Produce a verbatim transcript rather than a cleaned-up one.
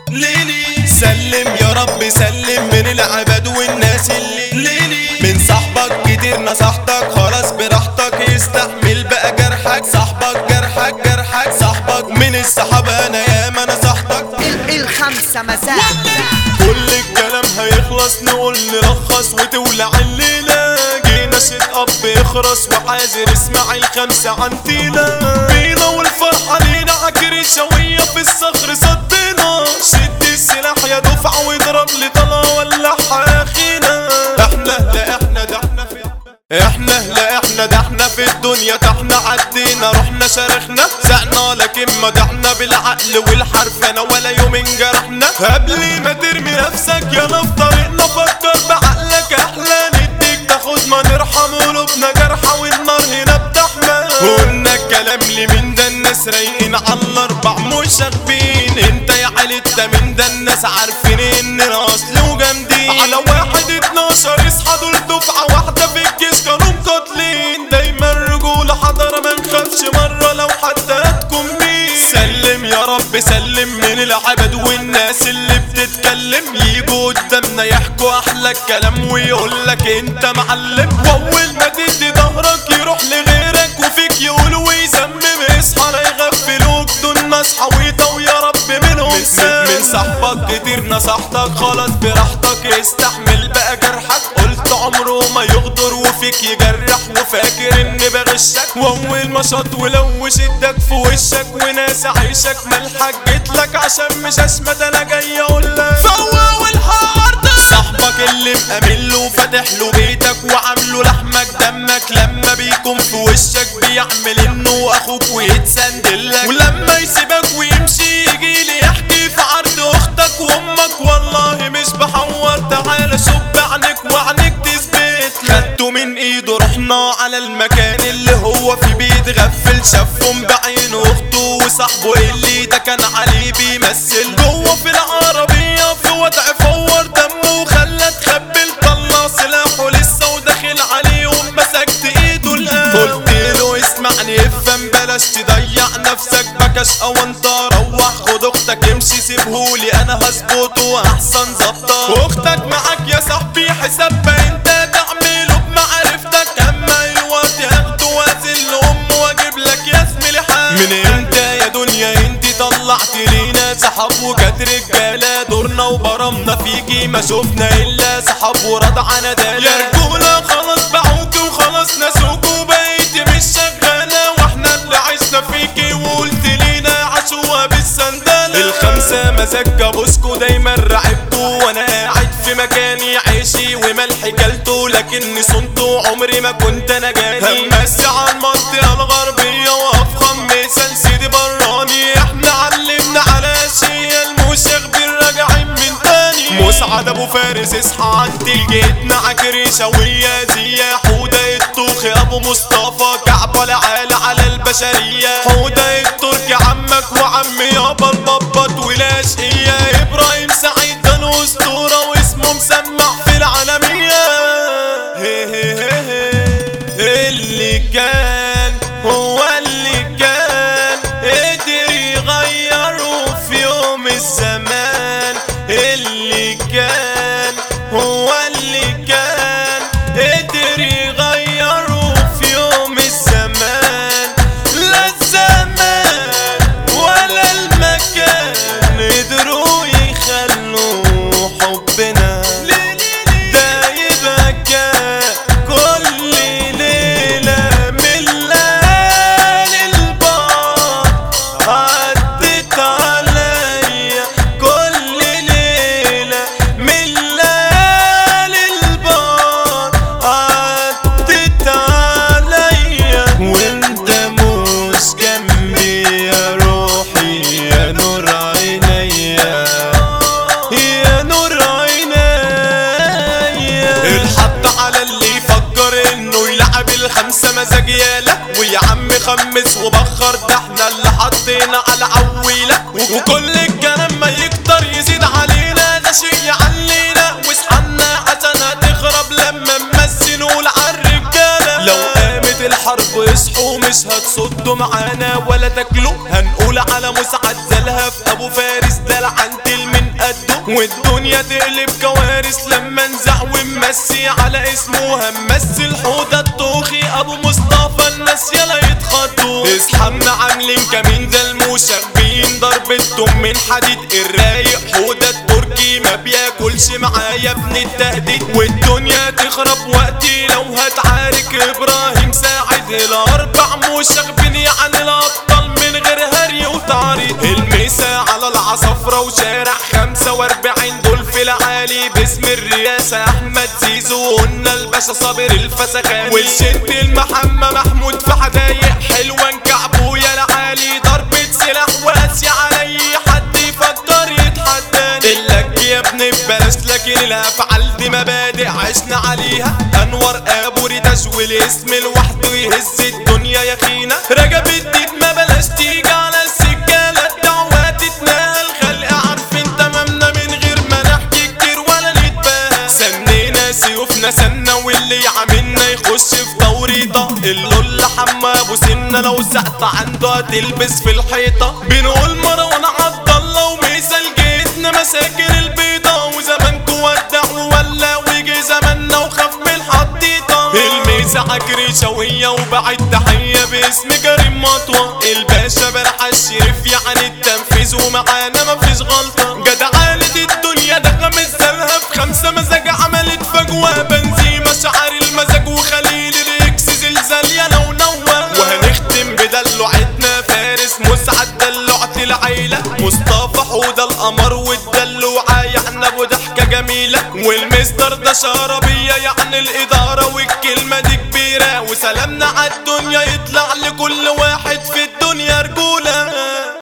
ليلي سلم يا رب سلم من العباد والناس اللي ليلي من صاحبك كتير نصحتك خلاص براحتك يستحمل بقى جرحك صاحبك جرحك جرحك صاحبك من الصحابة انا ياما نصحتك الخمسة مساء كل الكلام هيخلص نقول نلخص وتولع الليلة جينا شد اب يخرس وحاذر اسمع الخمسة عن تيلة بينا والفرحة لينا عكري شوية في الصخر صدينا شد السلاح يا دفعة واضرب لي طلا ولعها يا اخينا احنا لا احنا ده احنا في احنا لا احنا ده احنا في الدنيا ده احنا عدينا رحنا شارخنا سقنا لكن مدحنا بالعقل والحرفنة ولا يوم انجرحنا قبل ما ترمي نفسك يلا في طريقنا فكر بعقلك احلى نديك تاخد ما نرحم قلوبنا جرحة والنار هنا بتحمى قلنا الكلام لمين ده الناس رايقين على الاربع مشاغبين انت يا عيلة ده مين ده الناس عارفين اننا اصل وجامدين على واحد اتناشر اصحى دول دفعة واحدة في الجيش كانوا مقاتلين دايما رجولة حضرة ما نخافش مرة لو حتى هتكون مين سلم يا رب سلم من العباد والناس اللي بتتكلم يجوا قدامنا يحكوا احلى الكلام ويقولك انت معلم واول ما تدي ظهرك يروح لغيرك وفيك يقولوا ويزمم اصحى لا يغفلوك دول ناس حويطة ويا رب منهم من, من صاحبك كتير نصحتك خلاص براحتك استحمل بقى جرحك قلت عمره ما يغدر وفيك يجرح وفاكر اني بغشك واول ما شط ولو شدك في وشك وناس عيشك ملحق جيتلك عشان مش اشمت انا جاي اقولك فوق والحوار ده صاحبك اللي مأمن له وفاتح له بيتك وعامله لحمك دمك لما بيكون في وشك بيعمل انه اخوك ويتسندلك ولما يسيبك ويمشي يجيلي يحكي في عرض اختك وامك والله مش بحور تعالى شوف عنك وعنك تثبت خدته من ايده رحنا على المكان اللي هو في بيت غفل شافهم بعينه اخته وصاحبه اللي ده كان عليه بيمثل جوه في العربية في وضع فور دمه وخلى تخبل طلع سلاحه لسه وداخل عليه ومسكت ايده الان قلت له اسمعني افهم بلاش تضيع نفسك بكش او انت روح خد اختك امشي سيبهولي انا هظبطه احسن ظبطه واختك معاك يا صاحبي حساب انت تعمله بمعرفتك اما الوقت هاخده وازل لامه واجيب لك يا زميلي حاجه من امتى يا دنيا انت طلعت لينا صحاب وكانت رجاله دورنا وبرمنا فيكي ما شفنا الا صحاب ورضعنا داله يا رجوله خلاص باعوكي وخلاص نسوكوا بقيتي مش شغاله واحنا اللي عشنا فيكي وقلت لينا عاشوها بالسنداله الخمسه مزاج جابوسكو دايما رعبتوا وانا قاعد في مكاني عيشي وملحي كلته لكني صنته عمري ما كنت انا جاني همسي على المنطقه الغربيه وافخم مثال سيدي براني احنا علمنا على شيء المشاغبين راجعين من تاني مسعد ابو فارس اصحى عندي جيتنا عكري شويه زي حوده الطوخي ابو مصطفى كعبه العالي على البشريه حوده التركي عمك وعمي يابا الببط والاشقيه ابراهيم سعيد كان اسطوره واسمه مسمع في العالميه هي هي هي اللي كان هو اللي كان قدر يغيره في يوم الزمان اللي كان هو اللي كان قدر يغيره في يوم الزمان لا الزمان ولا المكان قدروا يخلوا حبنا ده يبقى كان كل ليلة من ليالي البعد عدت عليا كل ليلة من ليالي البعد عدت عليا وانت مش جنبي يا روحي يا نور عينيا يا نور عينيا الحط على اللي يفكر انه يلعب الخمسة مزاج يالا ويا عم خمس وبخر ده احنا اللي حطينا على عويلة وكل الكلام ما يكتر يزيد علينا ده شيء يعلينا واصحنا عشان هتخرب لما نمثل نقول عالرجالة لو قامت الحرب اصحوا مش هتصدوا معانا ولا تاكلوا هنقول على مسعد زلهف ابو فارس ده العنتل من والدنيا تقلب كوارث لما نزع ونمسي على اسمه همس حودة الطوخي ابو مصطفى الناس يلا يتخضوا اصحابنا عاملين كمين ده المشاغبين ضربتهم من حديد الرايق حودة التركي ما بياكلش معايا ابن التهديد والدنيا تخرب وقتي لو هتعارك ابراهيم ساعد الاربع مشاغبين يعني الابطال من غير هري وتعريض المسا على العصفرة وشارع خمسة واربعين دول في العالي باسم الرئاسة احمد زيزو قلنا الباشا صابر الفسخاني والشد المحمى محمود في حدايق حلوة كعبويا العالي ضربة سلاح وقاسي علي حد يفكر يتحداني قلك يا ابني ببلاش لكن الافعال دي مبادئ عشنا عليها انور ابو ريتاش والاسم لوحده يهز الدنيا يا خينا رجب الدين ما بلاش تيجي على السجالة الدعوات تتنال خلق عارفين تمامنا من غير ما نحكي كتير ولا نتباهى سنينا سيوفنا سنة واللي عاملنا يخش في توريطة اللول حما ابو سنة لو سقط عنده هتلبس في الحيطة بنقول مروان عبد الله ومثال جيتنا مساكن البيضة وزمانكو ودعوا ولا ويجي زماننا وخاف من الحطيطة الميزة عكري شوية وبعد تحية باسم كريم مطوة الباشا برح الشريف يعني التنفيذ ومعانا مفيش غلطة جدعانة الدنيا ده خمس زلها في خمسة مزاج عملت فجوة بنزيمة شعر المزاج وخليل الاكس زلزال يا لو نوى وهنختم بدلوعتنا فارس مسعد دلوعة العيلة مصطفى حودة القمر والدلوعة يعني ابو ضحكة جميلة والمستر ده شربية يعني الادارة والكلمة دي كبيرة وسلامنا عالدنيا يطلع